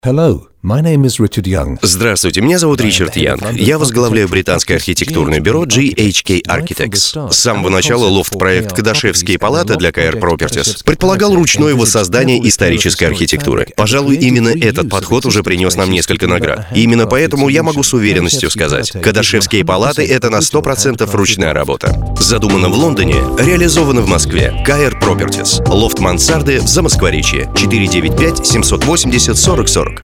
Hello, my name is Richard Young. Здравствуйте, меня зовут Ричард Янг. Я возглавляю британское архитектурное бюро GHK Architects. С самого начала лофт-проект «Кадашевские палаты» для KR Properties предполагал ручное воссоздание исторической архитектуры. Пожалуй, именно этот подход уже принес нам несколько наград. И именно поэтому я могу с уверенностью сказать, «Кадашевские палаты» — это на 100% ручная работа. Задумано в Лондоне, реализовано в Москве. KR Properties. Лофт-мансарды в Замоскворечье. 495-780-4040.